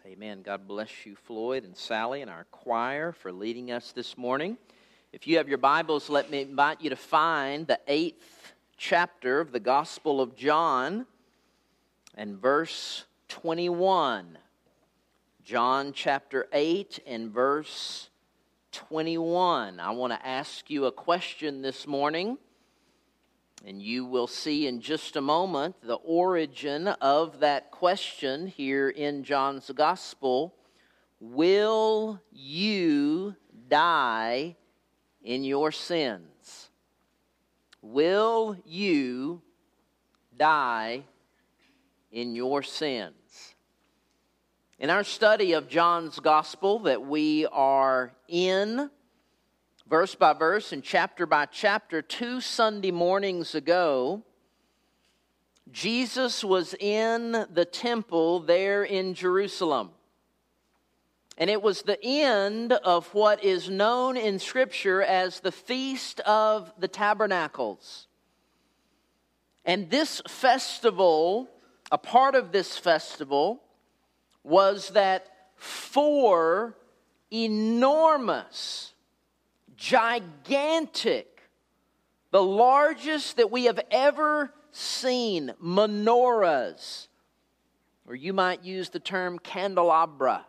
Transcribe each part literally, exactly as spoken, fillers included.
Amen. God bless you, Floyd and Sally, and our choir for leading us this morning. If you have your Bibles, let me invite you to find the eighth chapter of the Gospel of John and verse twenty-one. John chapter eight and verse twenty-one. I want to ask you a question this morning, and you will see in just a moment the origin of that question here in John's Gospel. Will you die in your sins? Will you die in your sins? In our study of John's Gospel that we are in, verse by verse and chapter by chapter, two Sunday mornings ago, Jesus was in the temple there in Jerusalem. And it was the end of what is known in Scripture as the Feast of the Tabernacles. And this festival, a part of this festival, was that four enormous, gigantic, the largest that we have ever seen, menorahs, or you might use the term candelabra,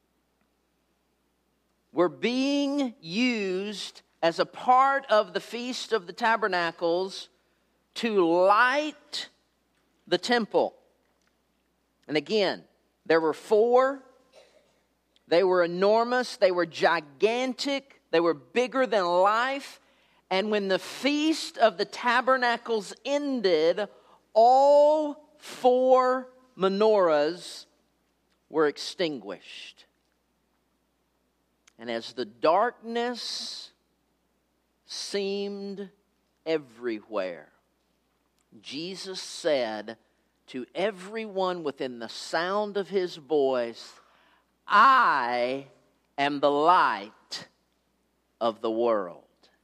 were being used as a part of the Feast of the Tabernacles to light the temple. And again, there were four. They were enormous. They were gigantic. They were bigger than life. And when the Feast of the Tabernacles ended, all four menorahs were extinguished. And as the darkness seemed everywhere, Jesus said to everyone within the sound of his voice, I am the light of the world.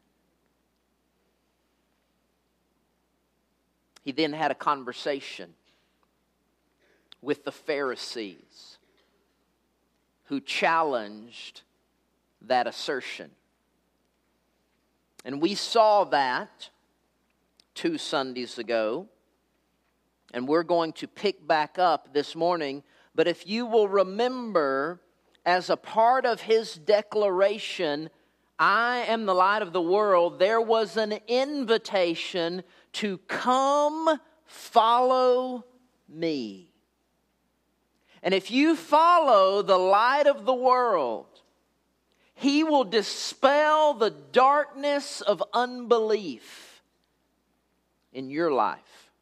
He then had a conversation with the Pharisees who challenged that assertion. And we saw that two Sundays ago. And we're going to pick back up this morning. But if you will remember, as a part of his declaration, I am the light of the world, there was an invitation to come follow me. And if you follow the light of the world, he will dispel the darkness of unbelief in your life.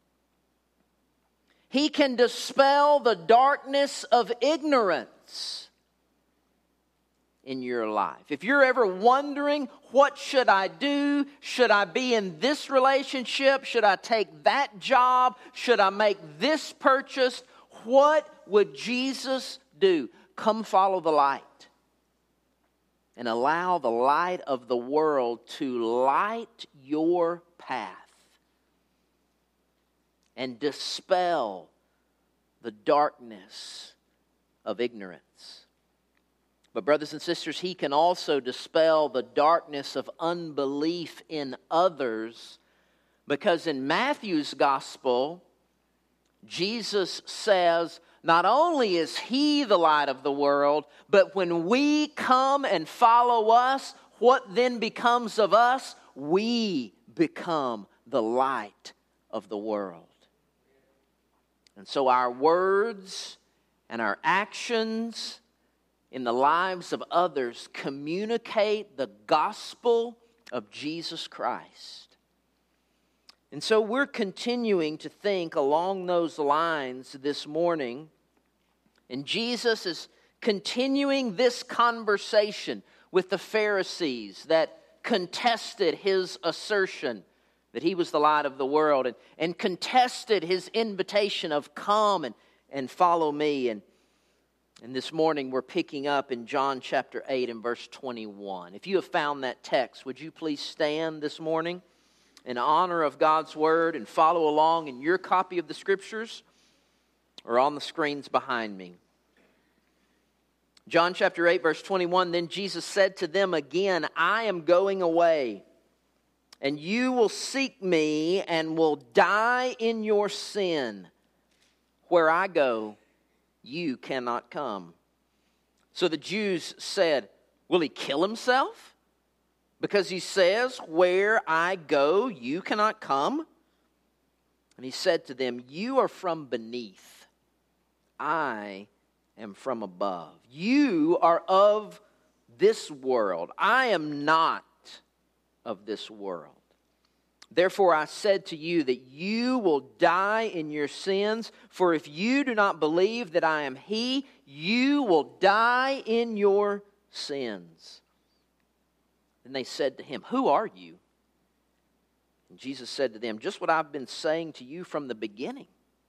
He can dispel the darkness of ignorance in your life. If you're ever wondering, what should I do? Should I be in this relationship? Should I take that job? Should I make this purchase? What would Jesus do? Come follow the light and allow the light of the world to light your path and dispel the darkness of ignorance. But brothers and sisters, he can also dispel the darkness of unbelief in others, because in Matthew's gospel, Jesus says, not only is he the light of the world, but when we come and follow us, what then becomes of us? We become the light of the world. And so our words and our actions in the lives of others communicate the gospel of Jesus Christ. And so we're continuing to think along those lines this morning. And Jesus is continuing this conversation with the Pharisees that contested his assertion that he was the light of the world, and, and contested his invitation of come and, and follow me. And, and this morning we're picking up in John chapter eight and verse twenty-one. If you have found that text, would you please stand this morning in honor of God's word and follow along in your copy of the Scriptures or on the screens behind me. John chapter eight, verse twenty-one, then Jesus said to them again, I am going away, and you will seek me and will die in your sin. Where I go, you cannot come. So the Jews said, will he kill himself? Because he says, where I go, you cannot come? And he said to them, you are from beneath. I am from above. You are of this world. I am not of this world. Therefore I said to you that you will die in your sins, for if you do not believe that I am he, you will die in your sins. Then they said to him, who are you? And Jesus said to them, just what I've been saying to you from the beginning.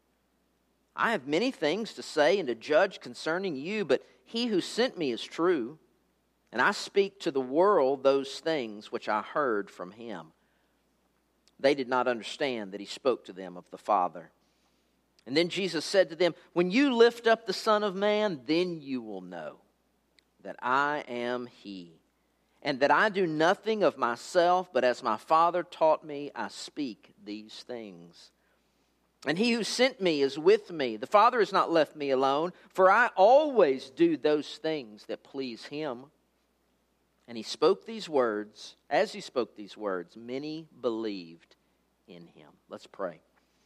I have many things to say and to judge concerning you, but he who sent me is true, and I speak to the world those things which I heard from him. They did not understand that he spoke to them of the Father. And then Jesus said to them, when you lift up the Son of Man, then you will know that I am he, and that I do nothing of myself, but as my Father taught me, I speak these things. And he who sent me is with me. The Father has not left me alone, for I always do those things that please him. And he spoke these words. As he spoke these words, many believed in him. Let's pray.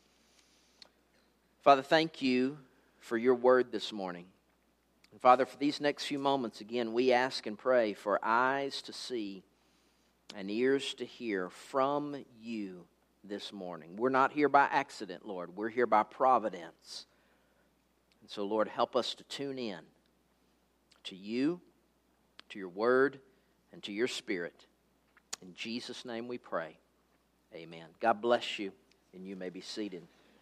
Father, thank you for your word this morning. And Father, for these next few moments, again, we ask and pray for eyes to see and ears to hear from you this morning. We're not here by accident, Lord. We're here by providence. And so, Lord, help us to tune in to you, to your word, and to your Spirit. In Jesus' name we pray. Amen. God bless you, and you may be seated.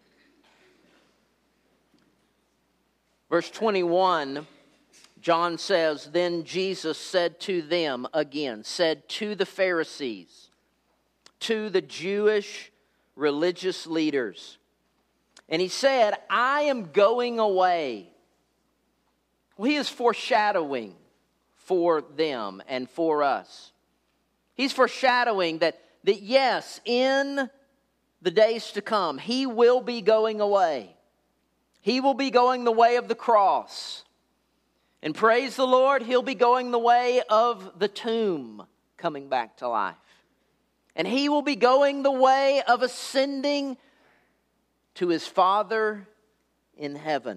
Verse twenty-one, John says, then Jesus said to them again, said to the Pharisees, to the Jewish religious leaders, and he said, I am going away. Well, he is foreshadowing for them and for us. He's foreshadowing that, that yes, in the days to come, he will be going away. He will be going the way of the cross. And praise the Lord, he'll be going the way of the tomb, coming back to life. And he will be going the way of ascending to his Father in heaven.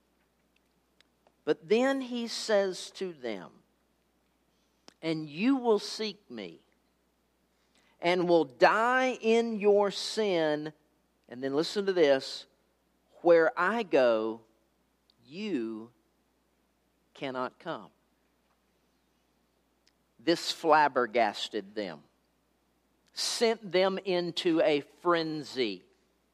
But then he says to them, and you will seek me, and will die in your sin. And then listen to this, where I go, you cannot come. This flabbergasted them, sent them into a frenzy,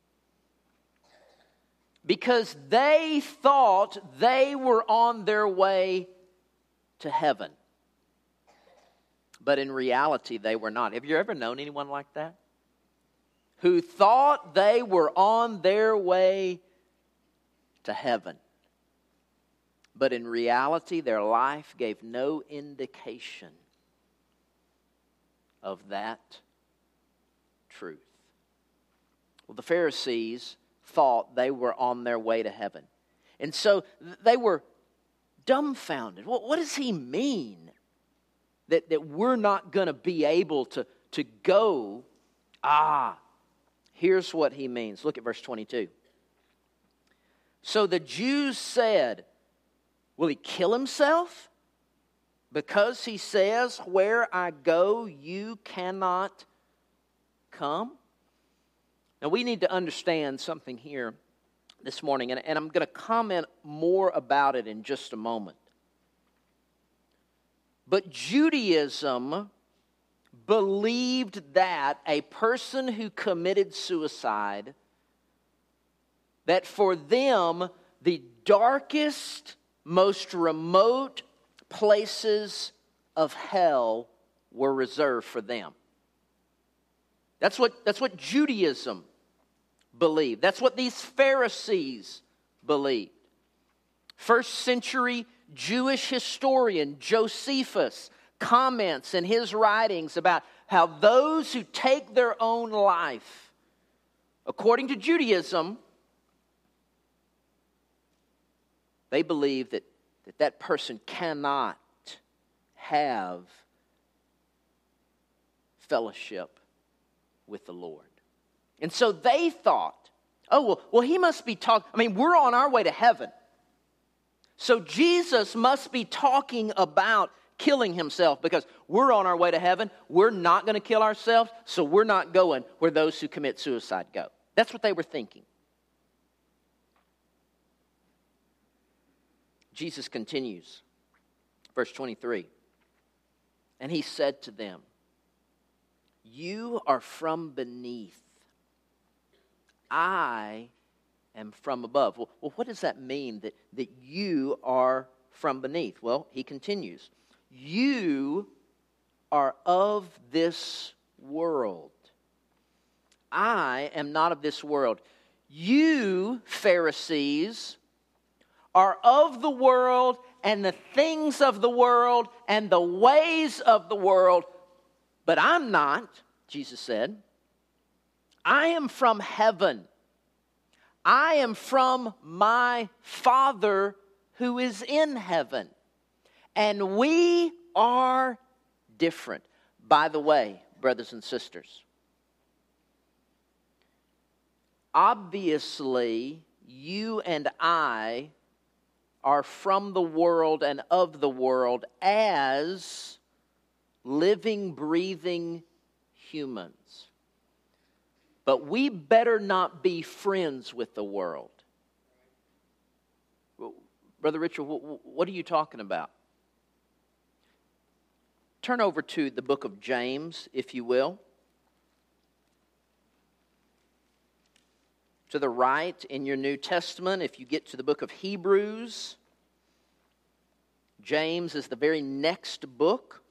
because they thought they were on their way to heaven. But in reality, they were not. Have you ever known anyone like that? Who thought they were on their way to heaven. But in reality, their life gave no indication of that truth. Well, the Pharisees thought they were on their way to heaven. And so they were dumbfounded. What, what does he mean? That, that we're not going to be able to, to go. Ah, here's what he means. Look at verse twenty-two. So the Jews said, will he kill himself? Because he says, where I go, you cannot come. Now we need to understand something here this morning, and, and I'm going to comment more about it in just a moment. But Judaism believed that a person who committed suicide, that for them, the darkest, most remote places of hell were reserved for them. That's what, that's what Judaism believed. That's what these Pharisees believed. First century Jewish historian Josephus comments in his writings about how those who take their own life, according to Judaism, they believe that that, that person cannot have fellowship with the Lord. And so they thought, oh, well, well he must be talking, I mean, we're on our way to heaven. So Jesus must be talking about killing himself because we're on our way to heaven. We're not going to kill ourselves, so we're not going where those who commit suicide go. That's what they were thinking. Jesus continues, verse twenty-three. And he said to them, you are from beneath. I am from above. Well, well what does that mean, that, that you are from beneath? Well, he continues. You are of this world. I am not of this world. You, Pharisees, are of the world and the things of the world and the ways of the world. But I'm not, Jesus said. I am from heaven. I am from my Father who is in heaven. And we are different. By the way, brothers and sisters, obviously, you and I are from the world and of the world as living, breathing humans. But we better not be friends with the world. Brother Richard, what are you talking about? Turn over to the book of James, if you will. To the right in your New Testament, if you get to the book of Hebrews, James is the very next book.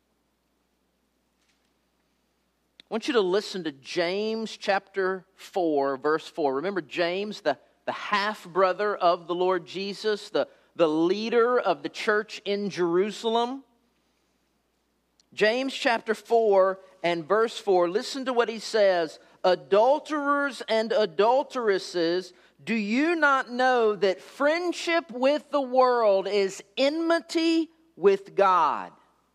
I want you to listen to James chapter four, verse four. Remember James, the, the half-brother of the Lord Jesus, the, the leader of the church in Jerusalem. James chapter four and verse four, listen to what he says. Adulterers and adulteresses, do you not know that friendship with the world is enmity with God?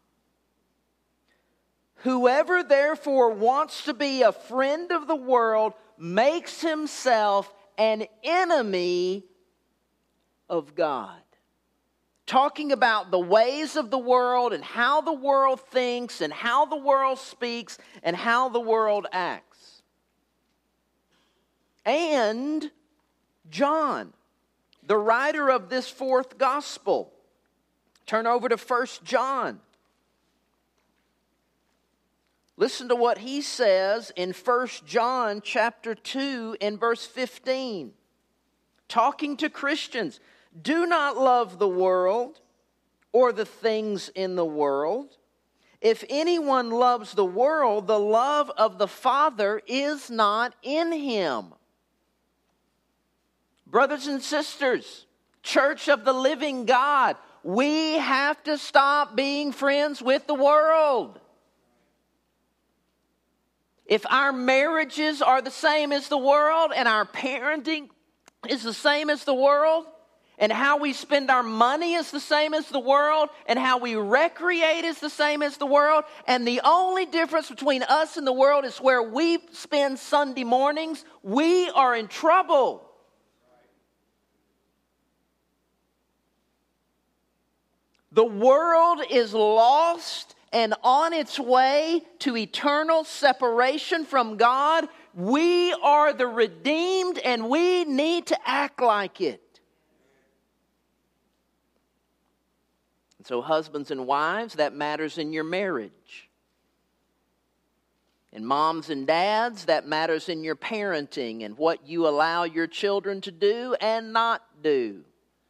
Whoever therefore wants to be a friend of the world makes himself an enemy of God. Talking about the ways of the world and how the world thinks and how the world speaks and how the world acts. And John, the writer of this fourth gospel, turn over to First John. Listen to what he says in First John chapter two and verse fifteen. Talking to Christians. Do not love the world or the things in the world. If anyone loves the world, the love of the Father is not in him. Brothers and sisters, Church of the Living God, we have to stop being friends with the world. If our marriages are the same as the world and our parenting is the same as the world, and how we spend our money is the same as the world, and how we recreate is the same as the world, and the only difference between us and the world is where we spend Sunday mornings, we are in trouble. The world is lost and on its way to eternal separation from God. We are the redeemed, and we need to act like it. And so husbands and wives, that matters in your marriage. And moms and dads, that matters in your parenting and what you allow your children to do and not do.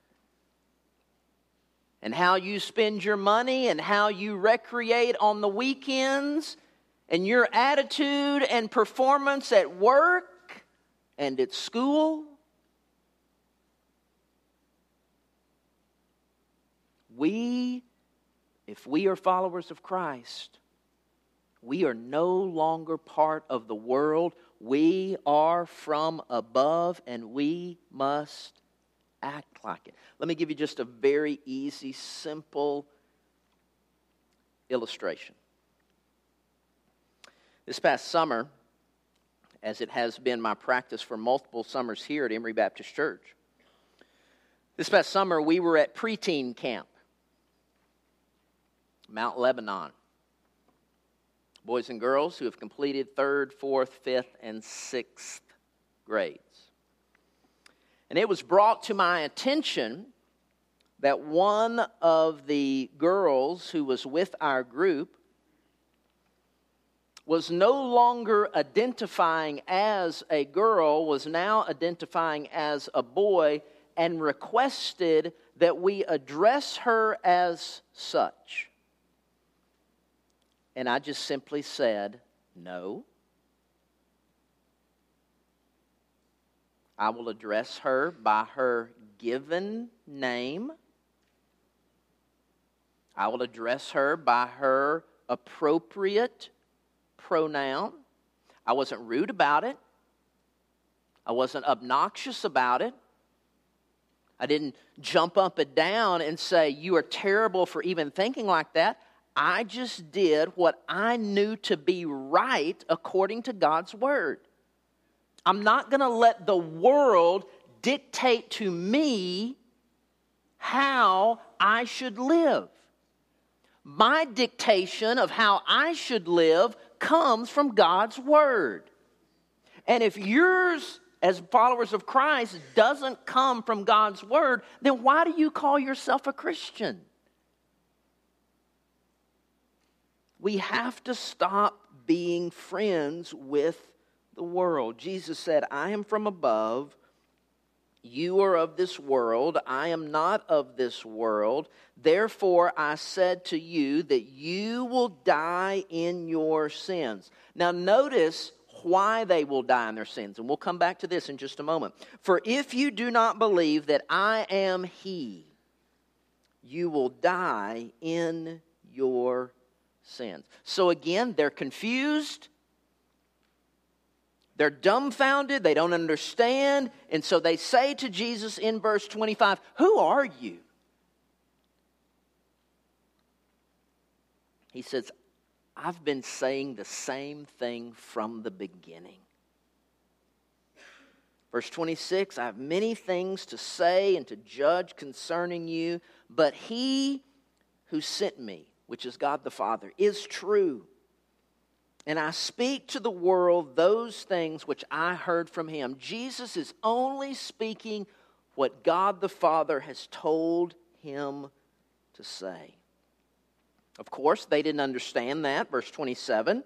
And how you spend your money and how you recreate on the weekends, and your attitude and performance at work and at school. We, if we are followers of Christ, we are no longer part of the world. We are from above, and we must act like it. Let me give you just a very easy, simple illustration. This past summer, as it has been my practice for multiple summers here at Emory Baptist Church, this past summer we were at preteen camp, Mount Lebanon. Boys and girls who have completed third, fourth, fifth, and sixth grades. And it was brought to my attention that one of the girls who was with our group was no longer identifying as a girl, was now identifying as a boy, and requested that we address her as such. And I just simply said, no. I will address her by her given name. I will address her by her appropriate pronoun. I wasn't rude about it. I wasn't obnoxious about it. I didn't jump up and down and say, you are terrible for even thinking like that. I just did what I knew to be right according to God's word. I'm not going to let the world dictate to me how I should live. My dictation of how I should live comes from God's word. And if yours, as followers of Christ, doesn't come from God's word, then why do you call yourself a Christian? We have to stop being friends with the world. Jesus said, I am from above. You are of this world. I am not of this world. Therefore, I said to you that you will die in your sins. Now, notice why they will die in their sins. And we'll come back to this in just a moment. For if you do not believe that I am He, you will die in your sins. So again, they're confused. They're dumbfounded. They don't understand. And so they say to Jesus in verse twenty-five, who are you? He says, I've been saying the same thing from the beginning. Verse twenty-six, I have many things to say and to judge concerning you, but He who sent me, which is God the Father, is true. And I speak to the world those things which I heard from Him. Jesus is only speaking what God the Father has told Him to say. Of course, they didn't understand that. Verse twenty-seven.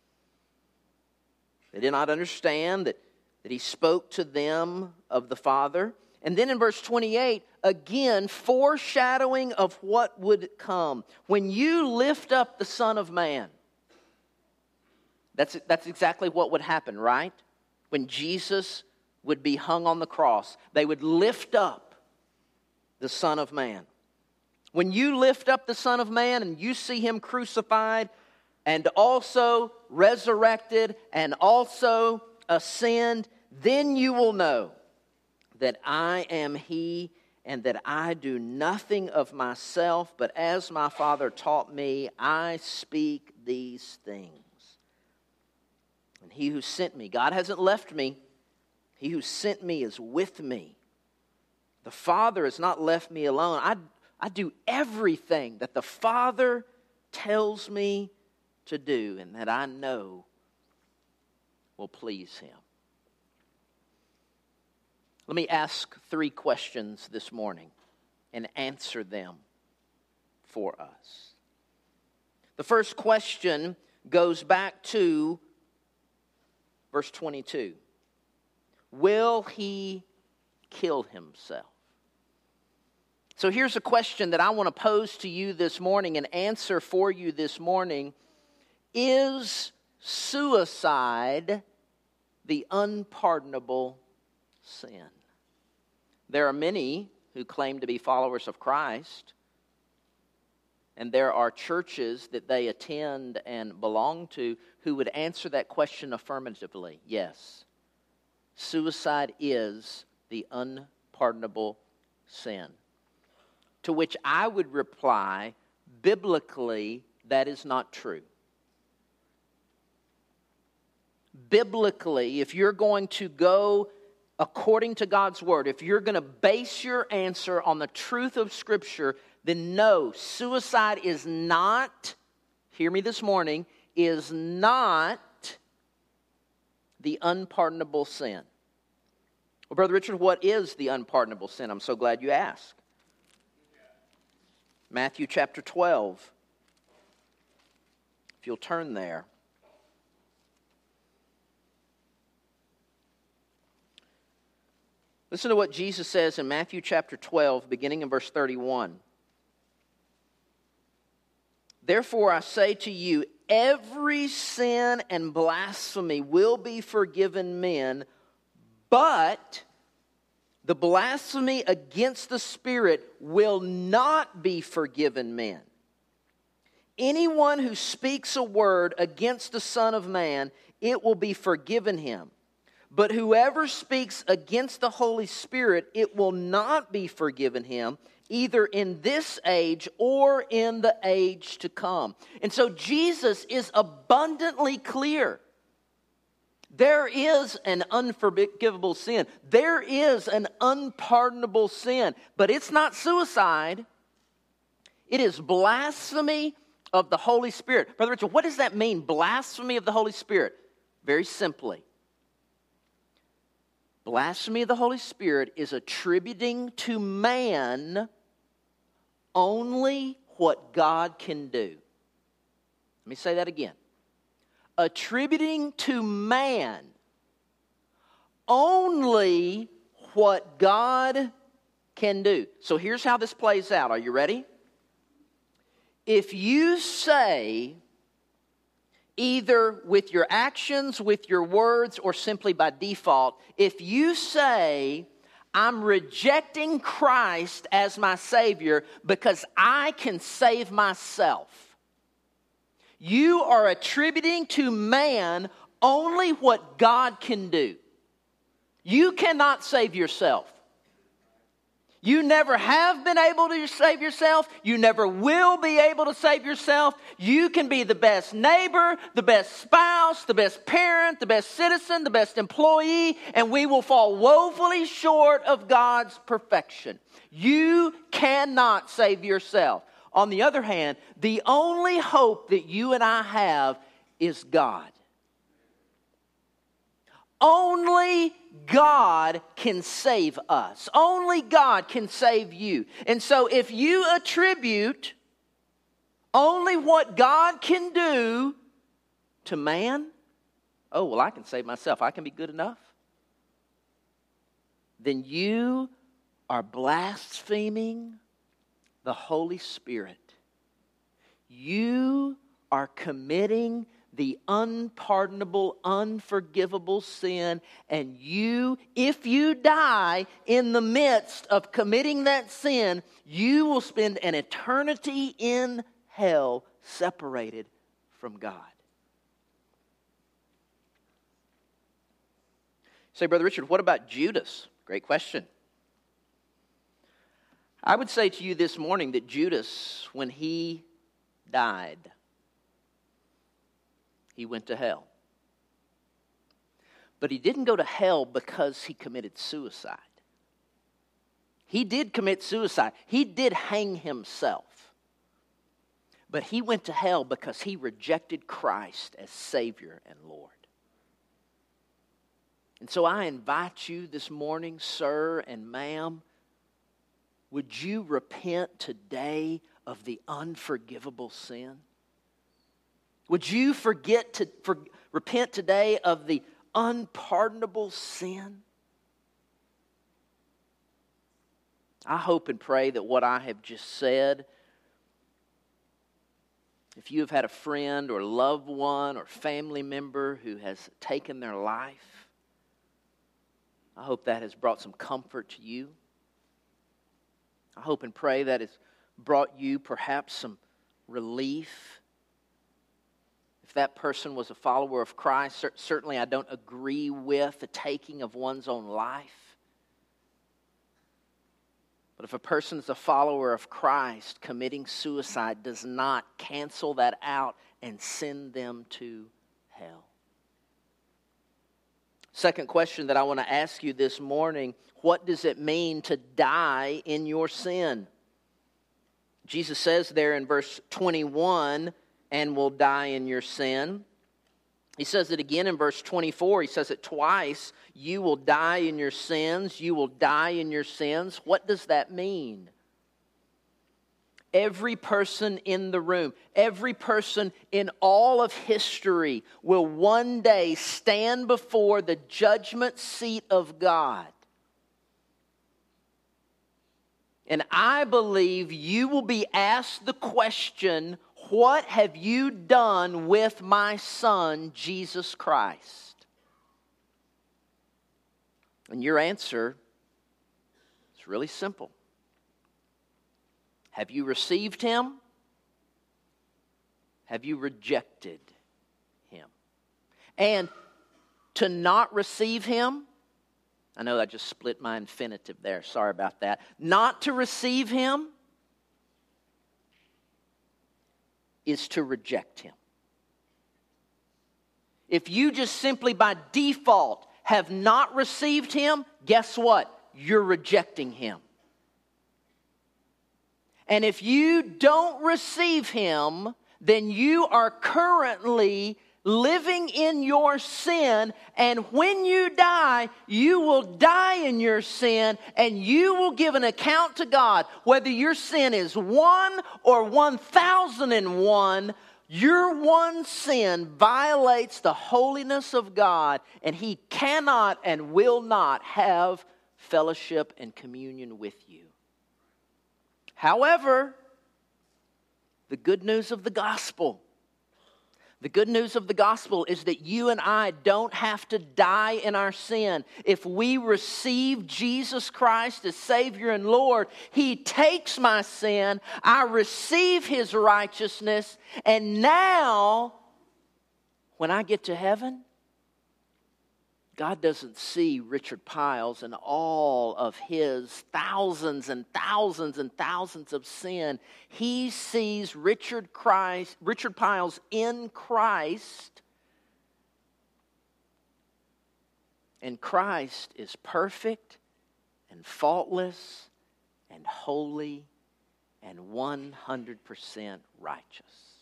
They did not understand that, that He spoke to them of the Father. And then in verse twenty-eight, again, foreshadowing of what would come. When you lift up the Son of Man, that's, that's exactly what would happen, right? When Jesus would be hung on the cross, they would lift up the Son of Man. When you lift up the Son of Man and you see Him crucified and also resurrected and also ascend, then you will know that I am He and that I do nothing of myself, but as my Father taught me, I speak these things. And He who sent me, God hasn't left me. He who sent me is with me. The Father has not left me alone. I, I do everything that the Father tells me to do and that I know will please Him. Let me ask three questions this morning and answer them for us. The first question goes back to verse twenty-two. Will He kill Himself? So here's a question that I want to pose to you this morning and answer for you this morning. Is suicide the unpardonable sin? There are many who claim to be followers of Christ And there are churches that they attend and belong to who would answer that question affirmatively. Yes, suicide is the unpardonable sin. To which I would reply, biblically, that is not true. Biblically, if you're going to go according to God's Word, if you're going to base your answer on the truth of Scripture, then no, suicide is not, hear me this morning, is not the unpardonable sin. Well, Brother Richard, what is the unpardonable sin? I'm so glad you asked. Matthew chapter twelve. If you'll turn there. Listen to what Jesus says in Matthew chapter twelve, beginning in verse thirty-one. Therefore I say to you, every sin and blasphemy will be forgiven men, but the blasphemy against the Spirit will not be forgiven men. Anyone who speaks a word against the Son of Man, it will be forgiven him. But whoever speaks against the Holy Spirit, it will not be forgiven him, either in this age or in the age to come. And so Jesus is abundantly clear. There is an unforgivable sin. There is an unpardonable sin. But it's not suicide. It is blasphemy of the Holy Spirit. Brother Richard, what does that mean, blasphemy of the Holy Spirit? Very simply. Blasphemy of the Holy Spirit is attributing to man only what God can do. Let me say that again. Attributing to man only what God can do. So here's how this plays out. Are you ready? If you say, either with your actions, with your words, or simply by default, if you say, I'm rejecting Christ as my Savior because I can save myself, you are attributing to man only what God can do. You cannot save yourself. You never have been able to save yourself. You never will be able to save yourself. You can be the best neighbor, the best spouse, the best parent, the best citizen, the best employee, and we will fall woefully short of God's perfection. You cannot save yourself. On the other hand, the only hope that you and I have is God. Only God can save us. Only God can save you. And so if you attribute only what God can do to man, oh, well, I can save myself. I can be good enough. Then you are blaspheming the Holy Spirit. You are committing the unpardonable, unforgivable sin, and you, if you die in the midst of committing that sin, you will spend an eternity in hell separated from God. Say, Brother Richard, what about Judas? Great question. I would say to you this morning that Judas, when he died, he went to hell. But he didn't go to hell because he committed suicide. He did commit suicide. He did hang himself. But he went to hell because he rejected Christ as Savior and Lord. And so I invite you this morning, sir and ma'am, would you repent today of the unforgivable sin? Would you forget to for, repent today of the unpardonable sin? I hope and pray that what I have just said, if you have had a friend or loved one or family member who has taken their life, I hope that has brought some comfort to you. I hope and pray that has brought you perhaps some relief. If that person was a follower of Christ, certainly I don't agree with the taking of one's own life. But if a person is a follower of Christ, committing suicide does not cancel that out and send them to hell. Second question that I want to ask you this morning, what does it mean to die in your sin? Jesus says there in verse twenty-one, and will die in your sin. He says it again in verse twenty-four. He says it twice. You will die in your sins. You will die in your sins. What does that mean? Every person in the room, every person in all of history will one day stand before the judgment seat of God. And I believe you will be asked the question, what have you done with my Son, Jesus Christ? And your answer is really simple. Have you received Him? Have you rejected Him? And to not receive Him, I know I just split my infinitive there. Sorry about that. Not to receive Him is to reject Him. If you just simply by default have not received Him, guess what? You're rejecting Him. And if you don't receive Him, then you are currently living in your sin, and when you die, you will die in your sin, and you will give an account to God. Whether your sin is one or one thousand and one, your one sin violates the holiness of God, and He cannot and will not have fellowship and communion with you. However, the good news of the gospel, the good news of the gospel is that you and I don't have to die in our sin. If we receive Jesus Christ as Savior and Lord, He takes my sin, I receive His righteousness, and now, when I get to heaven, God doesn't see Richard Piles and all of his thousands and thousands and thousands of sin. He sees Richard Christ, Richard Piles in Christ. And Christ is perfect and faultless and holy and one hundred percent righteous.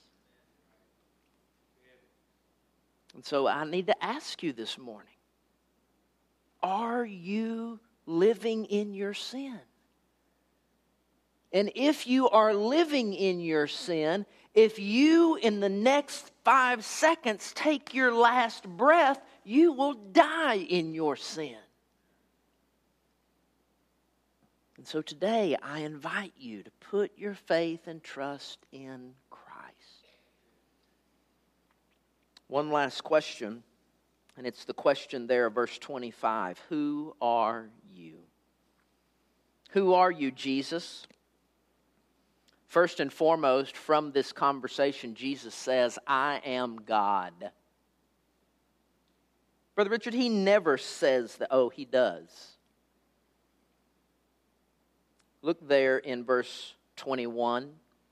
And so I need to ask you this morning, are you living in your sin? And if you are living in your sin, if you in the next five seconds take your last breath, you will die in your sin. And so today I invite you to put your faith and trust in Christ. One last question. And it's the question there, verse twenty-five. Who are you? Who are you, Jesus? First and foremost, from this conversation, Jesus says, I am God. Brother Richard, he never says that. Oh, he does. Look there in verse twenty-one.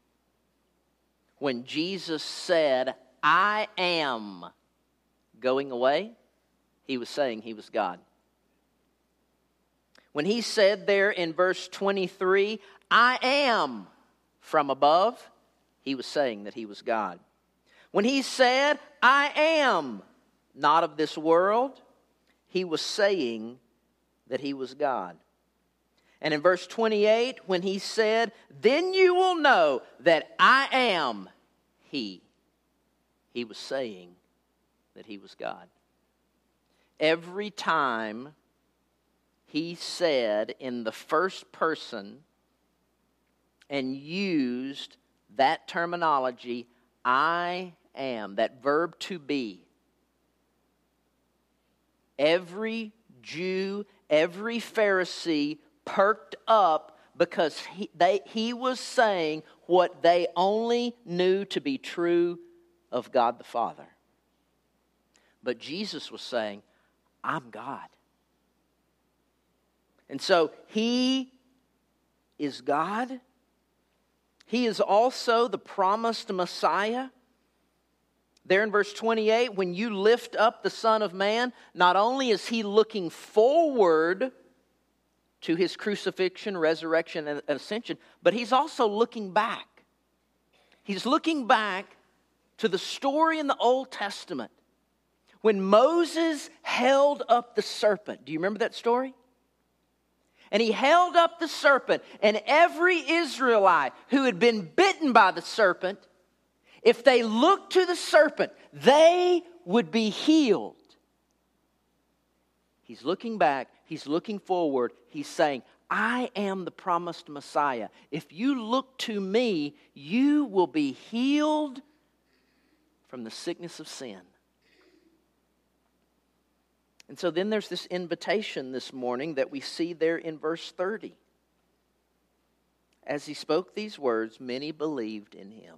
When Jesus said, I am going away, He was saying He was God. When He said there in verse twenty-three, I am from above, He was saying that He was God. When He said, I am not of this world, He was saying that He was God. And in verse twenty-eight, when He said, then you will know that I am He, He was saying that He was God. Every time He said in the first person and used that terminology, I am, that verb to be, every Jew, every Pharisee perked up because he, they, he was saying what they only knew to be true of God the Father. But Jesus was saying, I'm God. And so He is God. He is also the promised Messiah. There in verse twenty-eight, when you lift up the Son of Man, not only is He looking forward to His crucifixion, resurrection, and ascension, but He's also looking back. He's looking back to the story in the Old Testament when Moses held up the serpent. Do you remember that story? And he held up the serpent, and every Israelite who had been bitten by the serpent, if they looked to the serpent, they would be healed. He's looking back. He's looking forward. He's saying, I am the promised Messiah. If you look to me, you will be healed from the sickness of sin. And so then there's this invitation this morning that we see there in verse thirty. As he spoke these words, many believed in him.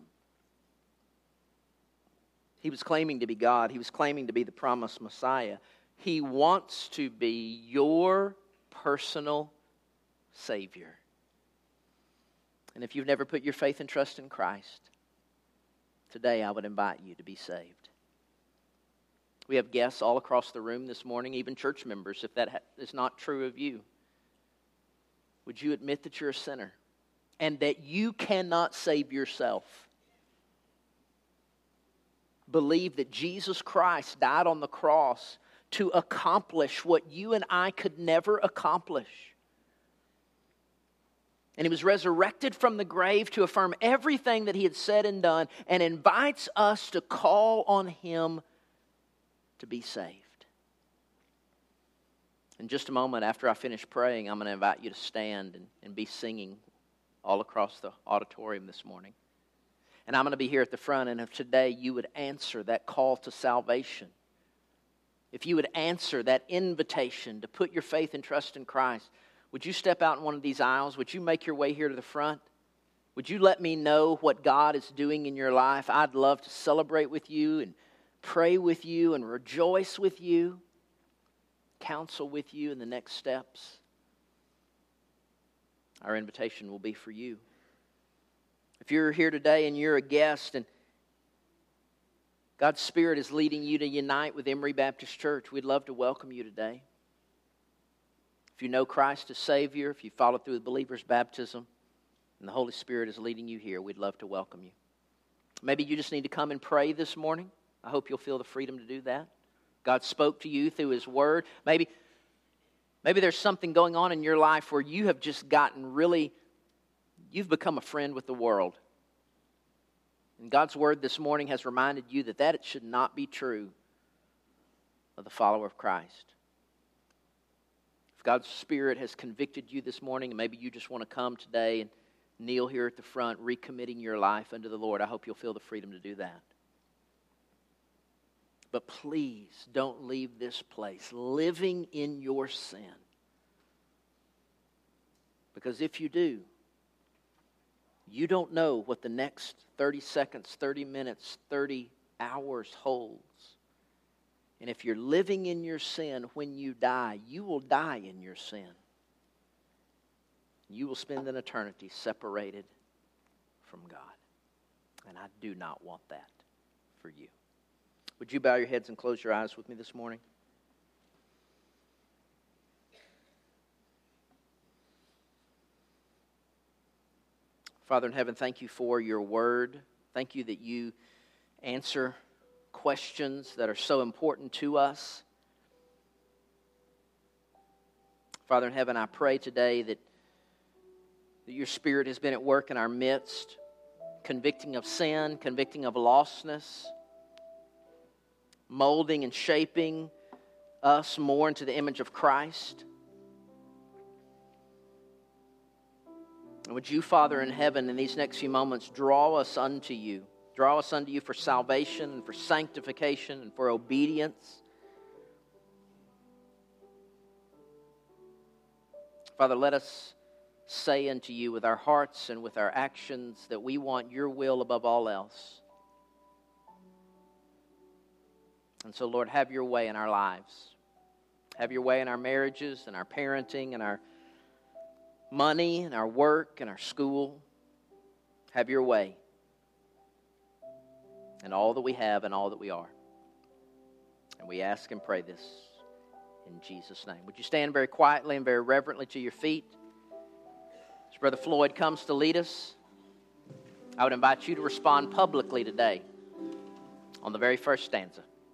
He was claiming to be God. He was claiming to be the promised Messiah. He wants to be your personal Savior. And if you've never put your faith and trust in Christ, today I would invite you to be saved. We have guests all across the room this morning, even church members, if that is not true of you. Would you admit that you're a sinner and that you cannot save yourself? Believe that Jesus Christ died on the cross to accomplish what you and I could never accomplish. And He was resurrected from the grave to affirm everything that He had said and done, and invites us to call on Him to be saved. In just a moment after I finish praying, I'm going to invite you to stand and, and be singing all across the auditorium this morning. And I'm going to be here at the front, and if today you would answer that call to salvation, if you would answer that invitation to put your faith and trust in Christ, would you step out in one of these aisles? Would you make your way here to the front? Would you let me know what God is doing in your life? I'd love to celebrate with you and pray with you and rejoice with you, counsel with you in the next steps. Our invitation will be for you. If you're here today and you're a guest and God's Spirit is leading you to unite with Emory Baptist Church, we'd love to welcome you today. If you know Christ as Savior, if you follow through the believer's baptism, and the Holy Spirit is leading you here, we'd love to welcome you. Maybe you just need to come and pray this morning. I hope you'll feel the freedom to do that. God spoke to you through His Word. Maybe, maybe there's something going on in your life where you have just gotten really, you've become a friend with the world. And God's Word this morning has reminded you that that should not be true of the follower of Christ. If God's Spirit has convicted you this morning, and maybe you just want to come today and kneel here at the front, recommitting your life unto the Lord, I hope you'll feel the freedom to do that. But please don't leave this place living in your sin. Because if you do, you don't know what the next thirty seconds, thirty minutes, thirty hours holds. And if you're living in your sin, when you die, you will die in your sin. You will spend an eternity separated from God. And I do not want that for you. Would you bow your heads and close your eyes with me this morning? Father in heaven, thank you for your word. Thank you that you answer questions that are so important to us. Father in heaven, I pray today that, that your Spirit has been at work in our midst, convicting of sin, convicting of lostness, molding and shaping us more into the image of Christ. And would you, Father in heaven, in these next few moments, draw us unto you. Draw us unto you for salvation and for sanctification and for obedience. Father, let us say unto you with our hearts and with our actions that we want your will above all else. And so, Lord, have your way in our lives. Have your way in our marriages and our parenting and our money and our work and our school. Have your way in all that we have and all that we are. And we ask and pray this in Jesus' name. Would you stand very quietly and very reverently to your feet? As Brother Floyd comes to lead us, I would invite you to respond publicly today on the very first stanza.